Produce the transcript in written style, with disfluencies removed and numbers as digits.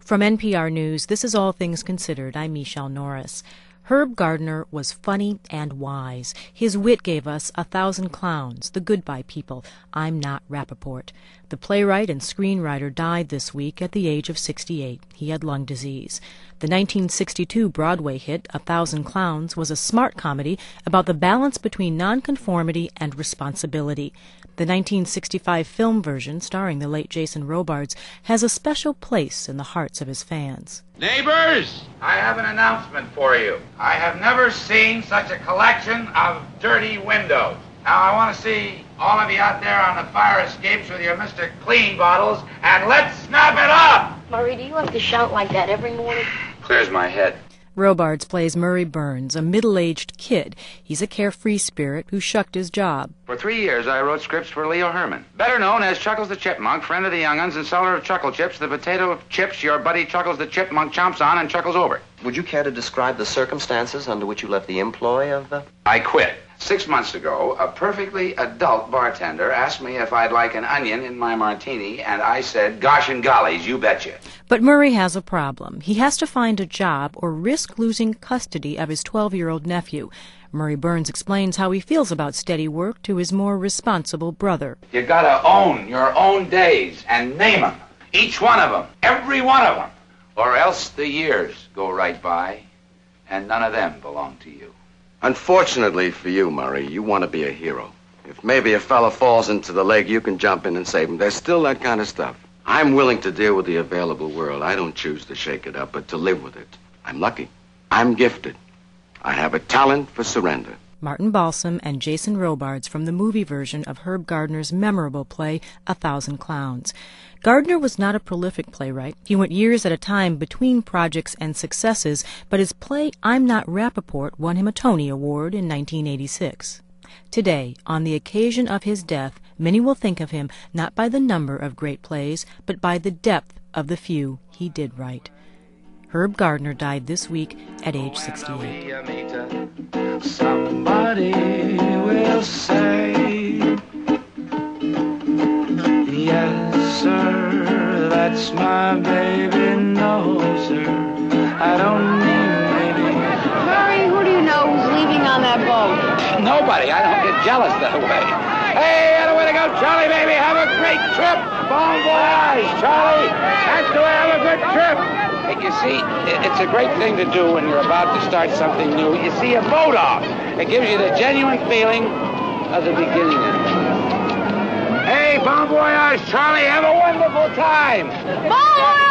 From NPR News, this is All Things Considered. I'm Michelle Norris. Herb Gardner was funny and wise. His wit gave us 1,000 Clowns, The Goodbye People, I'm Not Rappaport. The playwright and screenwriter died this week at the age of 68. He had lung disease. The 1962 Broadway hit, 1,000 Clowns, was a smart comedy about the balance between nonconformity and responsibility. The 1965 film version, starring the late Jason Robards, has a special place in the hearts of his fans. Neighbors, I have an announcement for you. I have never seen such a collection of dirty windows. Now, I want to see all of you out there on the fire escapes with your Mr. Clean bottles, and let's snap it up! Murray, do you have to shout like that every morning? Clears my head. Robards plays Murray Burns, a middle-aged kid. He's a carefree spirit who shucked his job. For 3 years, I wrote scripts for Leo Herman, better known as Chuckles the Chipmunk, friend of the young'uns and seller of Chuckle Chips, the potato chips your buddy Chuckles the Chipmunk chomps on and chuckles over. Would you care to describe the circumstances under which you left the employ of the... I quit. 6 months ago, a perfectly adult bartender asked me if I'd like an onion in my martini, and I said, gosh and gollies, you betcha. But Murray has a problem. He has to find a job or risk losing custody of his 12-year-old nephew. Murray Burns explains how he feels about steady work to his more responsible brother. You gotta own your own days and name them. Each one of them. Every one of them. Or else the years go right by, and none of them belong to you. Unfortunately for you, Murray, you want to be a hero. If maybe a fella falls into the lake, you can jump in and save him. There's still that kind of stuff. I'm willing to deal with the available world. I don't choose to shake it up, but to live with it. I'm lucky. I'm gifted. I have a talent for surrender. Martin Balsam and Jason Robards from the movie version of Herb Gardner's memorable play, 1,000 Clowns. Gardner was not a prolific playwright. He went years at a time between projects and successes, but his play, I'm Not Rappaport, won him a Tony Award in 1986. Today, on the occasion of his death, many will think of him not by the number of great plays, but by the depth of the few he did write. Herb Gardner died this week at age 68. Somebody will say, yes, sir, that's my baby, no, sir, I don't mean maybe. Murray, who do you know who's leaving on that boat? Nobody. I don't get jealous that way. Hey, that way to go, Charlie, baby. Have a great trip. Bon voyage, Charlie. That's the way. Have a good trip. Hey, you see, it's a great thing to do when you're about to start something new. You see a boat off. It gives you the genuine feeling of the beginning. Hey, bon voyage, Charlie. Have a wonderful time. Bon voyage!